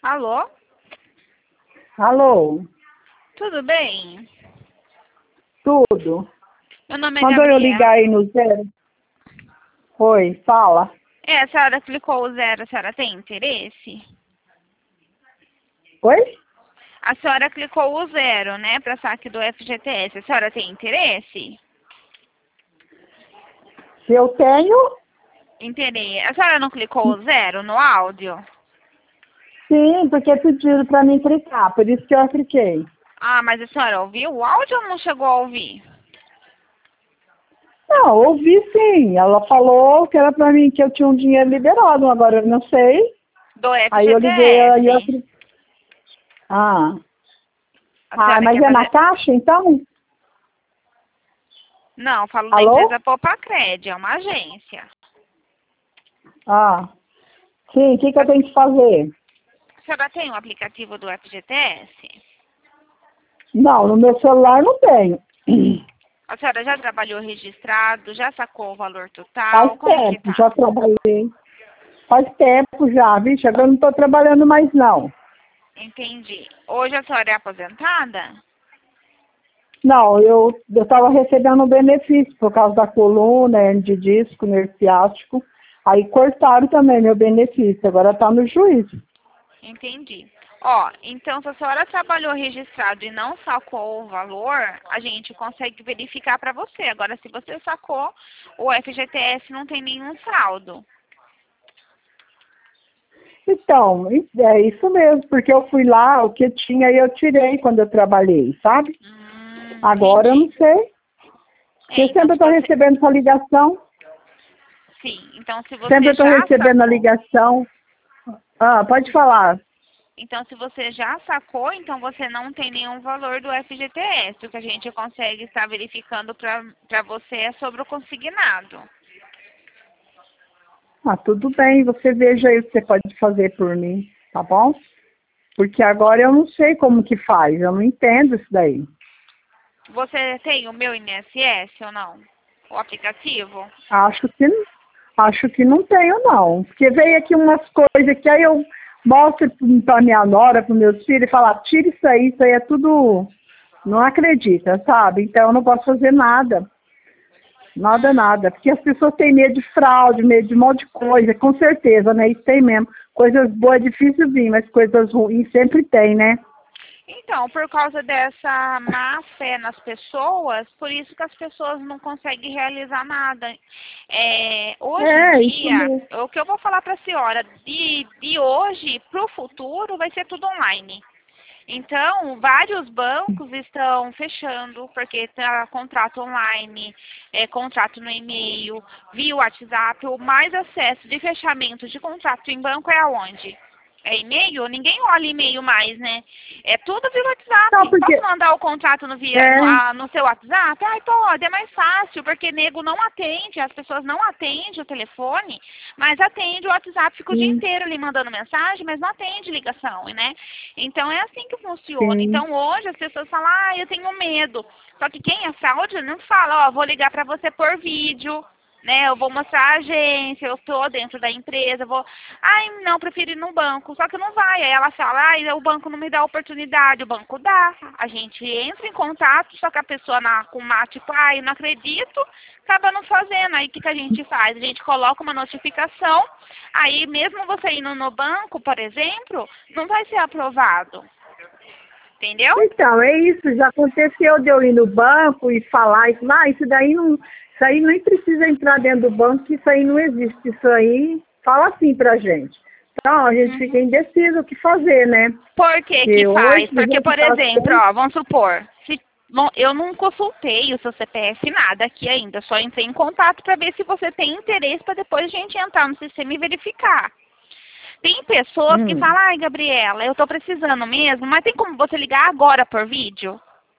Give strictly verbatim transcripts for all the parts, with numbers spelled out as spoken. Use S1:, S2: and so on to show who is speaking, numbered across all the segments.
S1: Alô?
S2: Alô?
S1: Tudo bem?
S2: Tudo?
S1: Meu nome é
S2: Mandou eu
S1: Gabriela.
S2: ligar aí no zero? Oi, fala.
S1: É, a senhora clicou o zero, a senhora tem interesse?
S2: Oi?
S1: A senhora clicou o zero, né, para saque do F G T S. A senhora tem interesse?
S2: Se eu tenho?
S1: Interesse. A senhora não clicou o zero no áudio?
S2: Sim, porque pediram pra mim clicar, por isso que eu cliquei.
S1: Ah, mas a senhora ouviu o áudio ou não chegou a ouvir?
S2: Não, ouvi sim. Ela falou que era pra mim que eu tinha um dinheiro liberado, agora eu não sei.
S1: Do
S2: Aí eu liguei aí eu
S1: F G T S.
S2: cliquei. Ah.
S1: A
S2: Ah,
S1: senhora
S2: mas
S1: quer
S2: é na
S1: fazer...
S2: caixa então?
S1: Não, falo da
S2: Alô?
S1: empresa Popacred, é uma agência.
S2: Ah. Sim, o que, que eu tenho que fazer?
S1: A senhora tem o aplicativo do F G T S?
S2: Não, no meu celular não tenho.
S1: A senhora já trabalhou registrado, já sacou o valor
S2: Faz
S1: total? Como que
S2: tempo,
S1: tá?
S2: já trabalhei. Faz tempo já, vixe, agora eu não estou trabalhando mais não.
S1: Entendi. Hoje a senhora é aposentada?
S2: Não, eu estava recebendo um benefício por causa da coluna, hernia de disco, nervo ciático. Aí cortaram também meu benefício, agora está no juízo.
S1: Entendi. Ó, então se a senhora trabalhou registrado e não sacou o valor, a gente consegue verificar para você. Agora, se você sacou, o F G T S não tem nenhum saldo.
S2: Então, é isso mesmo, porque eu fui lá, o que tinha eu tirei quando eu trabalhei, sabe?
S1: Hum,
S2: Agora eu
S1: entendi.
S2: não sei,
S1: É,
S2: porque
S1: então
S2: sempre eu
S1: se
S2: estou
S1: você...
S2: recebendo essa ligação,
S1: Sim, então se
S2: sempre eu
S1: você
S2: estou
S1: já
S2: recebendo a
S1: sacou...
S2: ligação. Ah, pode falar.
S1: Então, se você já sacou, então você não tem nenhum valor do F G T S. O que a gente consegue estar verificando para você é sobre o consignado.
S2: Ah, tudo bem, você veja aí o que você pode fazer por mim, tá bom? Porque agora eu não sei como que faz, eu não entendo isso daí.
S1: Você tem o meu I N S S ou não? O aplicativo?
S2: Acho que, acho que não tenho não, porque veio aqui umas coisas que aí eu mostro para minha nora, para meus filhos e falo, tira isso aí, isso aí é tudo, não acredita, sabe? Então eu não posso fazer nada, nada, nada, porque as pessoas têm medo de fraude, medo de um monte de coisa, com certeza, né? Isso tem mesmo. Coisas boas é difícil vir, mas coisas ruins sempre tem, né?
S1: Então, por causa dessa má fé nas pessoas, por isso que as pessoas não conseguem realizar nada. É, hoje em
S2: É, isso
S1: dia,
S2: mesmo.
S1: o que eu vou falar para a senhora, de, de hoje para o futuro vai ser tudo online. Então, vários bancos estão fechando, porque tá contrato online, é, contrato no e-mail, via WhatsApp, o mais acesso de fechamento de contrato em banco é aonde? É e-mail? Ninguém olha e-mail mais, né? É tudo via
S2: Não,
S1: WhatsApp. Posso
S2: porque,
S1: mandar o contrato no, via, no,
S2: é,
S1: ah, no seu WhatsApp? Ai, pode, é mais fácil, porque nego não atende, as pessoas não atendem o telefone, mas atende o WhatsApp, fica o dia
S2: sim,
S1: inteiro ali mandando mensagem, mas não atende ligação, né? Então é assim que funciona.
S2: sim.
S1: Então hoje as pessoas falam, ah, eu tenho medo. Só que quem é fraude não fala, ó, vou ligar para você por vídeo, né? Eu vou mostrar a agência, eu estou dentro da empresa, vou. Ai, não, prefiro ir no banco. Só que não vai. Aí ela fala, ai, o banco não me dá oportunidade. O banco dá. A gente entra em contato, só que a pessoa na, com má, tipo, ai, não acredito, acaba não fazendo. Aí o que, que a gente faz? A gente coloca uma notificação, aí mesmo você indo no banco, por exemplo, não vai ser aprovado. Entendeu?
S2: Então, é isso, já aconteceu de eu ir no banco e falar, isso, ah, isso daí não, isso aí nem precisa entrar dentro do banco, que isso aí não existe, isso aí, fala assim pra gente. Então, a gente fica
S1: Uhum.
S2: indeciso o que fazer, né?
S1: Por que que
S2: Porque hoje,
S1: faz?
S2: do
S1: Porque,
S2: jeito que
S1: por
S2: tá
S1: exemplo,
S2: sendo,
S1: ó, vamos supor, se, bom, eu não consultei o seu C P F nada aqui ainda, só entrei em contato para ver se você tem interesse para depois a gente entrar no sistema e verificar. Tem pessoas que
S2: hum,
S1: falam, ai, Gabriela, eu estou precisando mesmo, mas tem como você ligar agora por vídeo?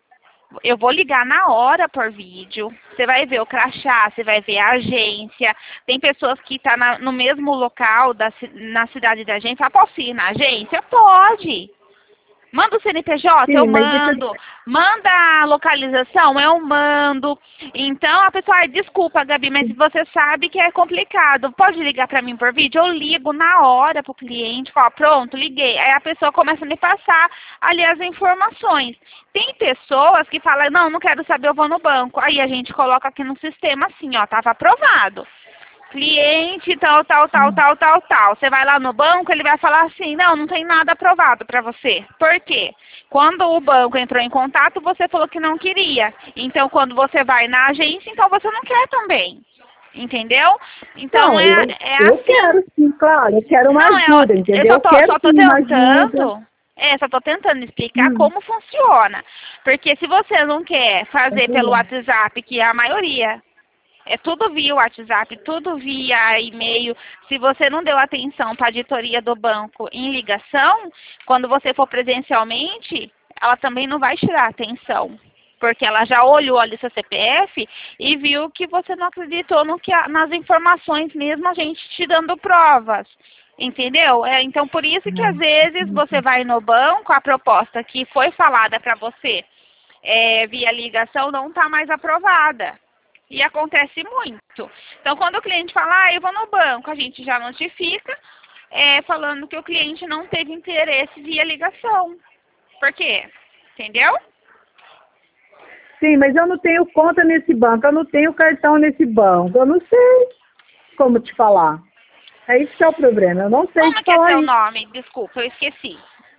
S1: Eu vou ligar na hora por vídeo. Você vai ver o crachá, você vai ver a agência. Tem pessoas que estão tá no mesmo local da, ci- na cidade da agência. Ah, posso ir na agência? Pode. Manda o C N P J,
S2: Sim,
S1: eu
S2: mas isso-
S1: mando. Manda a localização, eu mando. Então a pessoa, ai, desculpa, Gabi, mas você sabe que é complicado. Pode ligar para mim por vídeo? Eu ligo na hora pro cliente, ó, pronto, liguei. Aí a pessoa começa a me passar ali as informações. Tem pessoas que falam, não, não quero saber, eu vou no banco. Aí a gente coloca aqui no sistema assim, ó, tava aprovado. Cliente tal, tal, tal, tal, tal, tal. Você vai lá no banco, ele vai falar assim, não, não tem nada aprovado para você. Por quê? Quando o banco entrou em contato, você falou que não queria. Então, quando você vai na agência, então você não quer também. Entendeu? Então,
S2: Não,
S1: é,
S2: eu,
S1: é
S2: eu
S1: assim.
S2: quero sim, claro, eu quero uma
S1: Não,
S2: ajuda,
S1: é, eu
S2: entendeu?
S1: só
S2: Eu
S1: tô,
S2: quero
S1: só tô
S2: sim uma ajuda.
S1: tentando, é, só tô tentando explicar
S2: Hum.
S1: como funciona. Porque se você não quer fazer pelo WhatsApp, que é a maioria, é tudo via WhatsApp, tudo via e-mail. Se você não deu atenção para a editoria do banco em ligação, quando você for presencialmente, ela também não vai tirar atenção. Porque ela já olhou ali seu C P F e viu que você não acreditou no que a, nas informações mesmo, a gente te dando provas. Entendeu? É, então, por isso que às vezes você vai no banco, a proposta que foi falada para você é, via ligação não está mais aprovada. E acontece muito. Então, quando o cliente fala, ah, eu vou no banco, a gente já notifica, é, falando que o cliente não teve interesse via ligação. Por quê? Entendeu?
S2: Sim, mas eu não tenho conta nesse banco, eu não tenho cartão nesse banco, eu não sei como te falar. É isso que é o problema, eu não sei
S1: Como
S2: te
S1: que é
S2: falar
S1: seu
S2: isso.
S1: nome? Desculpa, eu esqueci.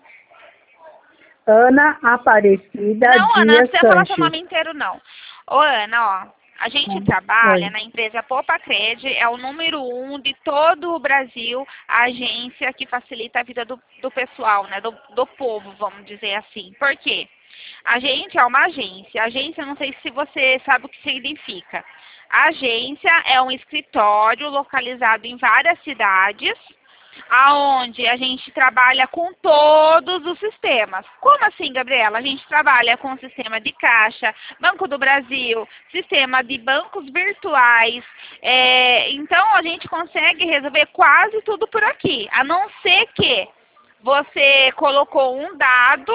S2: Ana Aparecida
S1: Não, Ana, não
S2: Dias
S1: precisa falar seu
S2: Sanches.
S1: nome inteiro, não. Ô, Ana, ó, a gente trabalha
S2: Oi.
S1: na empresa Popacred, é o número um de todo o Brasil, a agência que facilita a vida do, do pessoal, né, do, do povo, vamos dizer assim. Por quê? A gente é uma agência. Agência, não sei se você sabe o que significa. A agência é um escritório localizado em várias cidades, aonde a gente trabalha com todos os sistemas. Como assim, Gabriela? A gente trabalha com o sistema de caixa, Banco do Brasil, sistema de bancos virtuais. É, então, a gente consegue resolver quase tudo por aqui, a não ser que você colocou um dado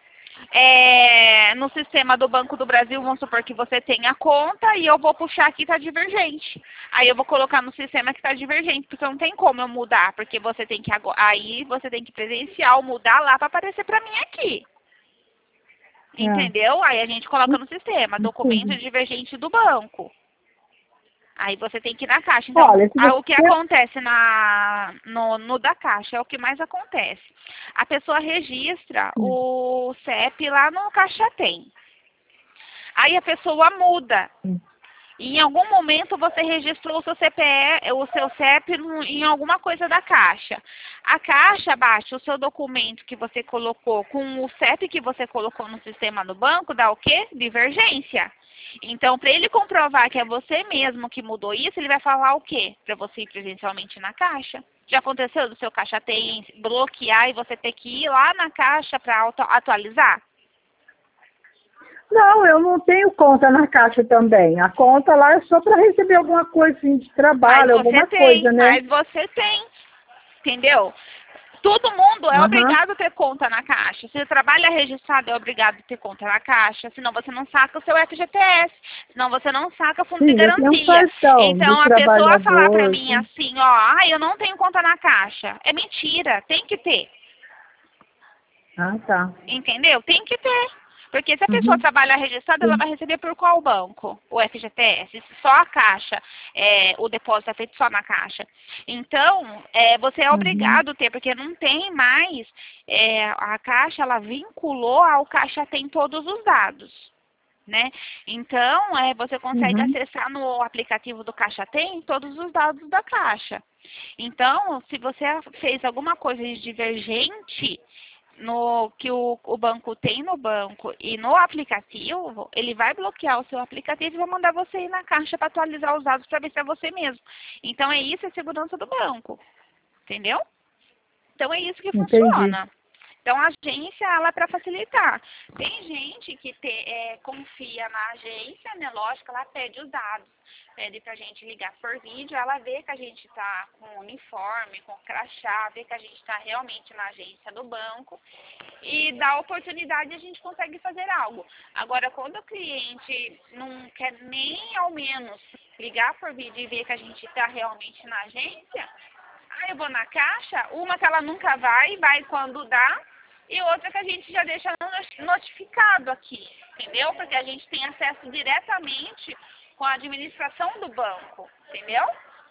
S1: é, no sistema do Banco do Brasil, vamos supor que você tenha conta e eu vou puxar aqui, está divergente. Aí eu vou colocar no sistema que está divergente, porque não tem como eu mudar, porque você tem que, aí você tem que presencial, mudar lá para aparecer para mim aqui.
S2: É.
S1: Entendeu? Aí a gente coloca no sistema, documento divergente do banco. Aí você tem que ir na caixa. Então,
S2: Olha, se
S1: a- o que
S2: você...
S1: acontece na, no, no da caixa é o que mais acontece. A pessoa registra o C E P lá no Caixa Tem. Aí a pessoa muda. E em algum momento você registrou o seu C P E, o seu C E P no- em alguma coisa da caixa. A caixa baixa o seu documento que você colocou com o C E P que você colocou no sistema do banco, dá o quê? Divergência. Então, para ele comprovar que é você mesmo que mudou isso, ele vai falar o quê? Para você ir presencialmente na caixa. Já aconteceu do seu Caixa Tem bloquear e você ter que ir lá na caixa para atualizar?
S2: Não, eu não tenho conta na caixa também. A conta lá é só para receber alguma coisa assim, de trabalho,
S1: Mas
S2: alguma
S1: você tem,
S2: coisa, né?
S1: mas você tem, entendeu? Todo mundo é
S2: Aham.
S1: obrigado a ter conta na caixa. Se trabalha registrado, é obrigado a ter conta na caixa. Senão você não saca o seu F G T S. Senão você não saca fundo de
S2: Sim, eu tenho um
S1: garantia.
S2: cartão
S1: Então,
S2: do
S1: a pessoa falar pra
S2: trabalhador.
S1: mim assim, ó, ah, eu não tenho conta na caixa. É mentira, tem que ter.
S2: Ah, tá.
S1: Entendeu? Tem que ter. Porque se a pessoa
S2: Uhum.
S1: trabalha registrada, ela vai receber por qual banco? O F G T S. Se só a caixa, é, o depósito é feito só na caixa. Então, é, você é
S2: Uhum.
S1: obrigado a ter, porque não tem mais, é, a caixa, ela vinculou ao Caixa Tem todos os dados. Né? Então, é, você consegue
S2: Uhum.
S1: acessar no aplicativo do Caixa Tem todos os dados da caixa. Então, se você fez alguma coisa de divergente no que o, o banco tem no banco e no aplicativo, ele vai bloquear o seu aplicativo e vai mandar você ir na caixa para atualizar os dados para ver se é você mesmo. Então, é isso, é segurança do banco. Entendeu? Então, é isso que
S2: Entendi.
S1: funciona. Então, a agência, ela é para facilitar. Tem gente que te, é, confia na agência, né? Lógico, ela pede os dados. Pede pra gente ligar por vídeo, ela vê que a gente tá com uniforme, com crachá, vê que a gente tá realmente na agência do banco e dá oportunidade a gente consegue fazer algo. Agora, quando o cliente não quer nem ao menos ligar por vídeo e ver que a gente tá realmente na agência, aí eu vou na caixa, uma que ela nunca vai, vai quando dá, e outra que a gente já deixa notificado aqui, entendeu? Porque a gente tem acesso diretamente com a administração do banco, entendeu?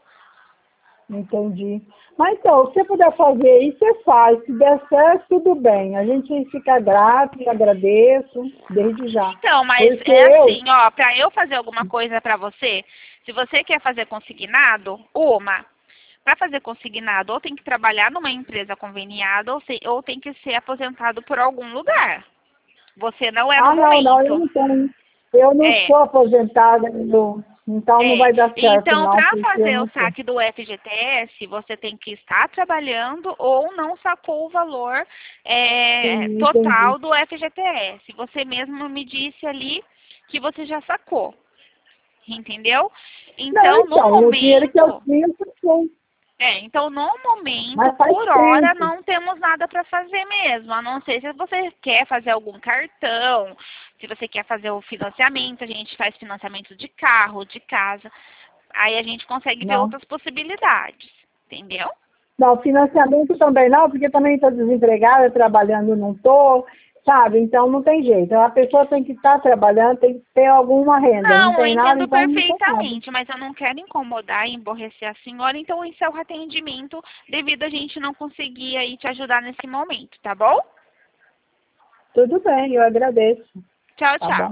S2: Entendi. Mas então, se você puder fazer isso, você faz. Se der certo, tudo bem. A gente fica grato e agradeço desde já.
S1: Então, mas
S2: Porque
S1: é
S2: eu...
S1: assim, ó, pra eu fazer alguma coisa pra você, se você quer fazer consignado, uma, para fazer consignado, ou tem que trabalhar numa empresa conveniada, ou, se, ou tem que ser aposentado por algum lugar. Você não é no
S2: Ah, não,
S1: momento.
S2: não, eu não tenho. Eu não
S1: É.
S2: sou aposentada, eu- então não
S1: É.
S2: vai dar certo,
S1: Então,
S2: não,
S1: para
S2: porque eu
S1: fazer
S2: não
S1: o
S2: sou.
S1: saque do F G T S, você tem que estar trabalhando ou não sacou o valor é,
S2: Sim, entendi.
S1: total do F G T S. Você mesmo me disse ali que você já sacou, entendeu?
S2: Não,
S1: Então, no
S2: então, o dinheiro que eu
S1: momento,
S2: tinha, eu saquei.
S1: é, então no momento,
S2: Mas faz
S1: por hora,
S2: tempo.
S1: não temos nada para fazer mesmo, a não ser se você quer fazer algum cartão, se você quer fazer o financiamento, a gente faz financiamento de carro, de casa, aí a gente consegue ver
S2: Não.
S1: outras possibilidades, entendeu?
S2: Não, financiamento também não, porque também estou desempregada, trabalhando não estou, sabe? Então não tem jeito. A pessoa tem que estar trabalhando, tem que ter alguma renda. Não
S1: Não, eu
S2: tem nada,
S1: entendo
S2: então não tem nada.
S1: perfeitamente, mas eu não quero incomodar e emborrecer a senhora, então eu encerro o atendimento devido a gente não conseguir aí te ajudar nesse momento, tá bom?
S2: Tudo bem, eu agradeço.
S1: Tchau,
S2: Tá bom?
S1: tchau.